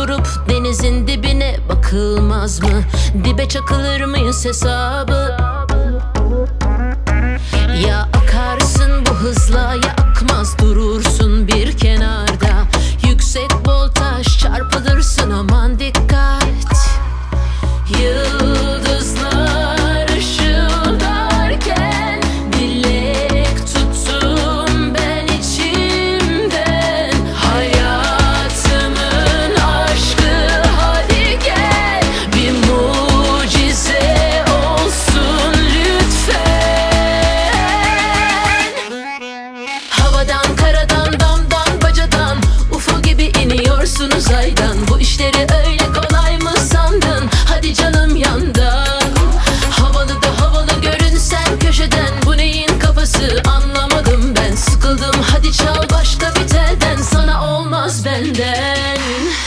durup denizin dibine bakılmaz mı? Dibe çakılır mıyız hesabı? Ya akarsın bu hızla ya akmaz, durursun bir kenarda. Yüksek voltaj çarpılırsın, aman dikkat. Yıldızlar ışıldarken dilek tuttum ben içimden. Hayatımın aşkı hadi gel, bir mucize olsun lütfen. Havadan, karadan, damdan, bacadan, UFO gibi iniyorsun uzaydan. Bu işleri öyle kolay mı sandın? Hadi canım yandan. Havalı da havalı görünsen köşeden, bu neyin kafası anlamadım ben. Sıkıldım, hadi çal başka bir telden, sana olmaz benden.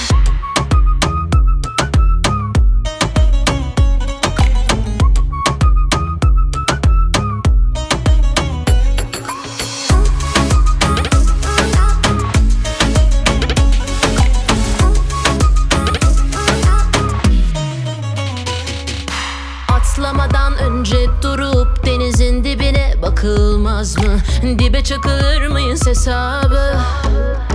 Atlamadan önce durup denizin dibine bakılmaz mı? Dibe çakılır mıyız hesabı?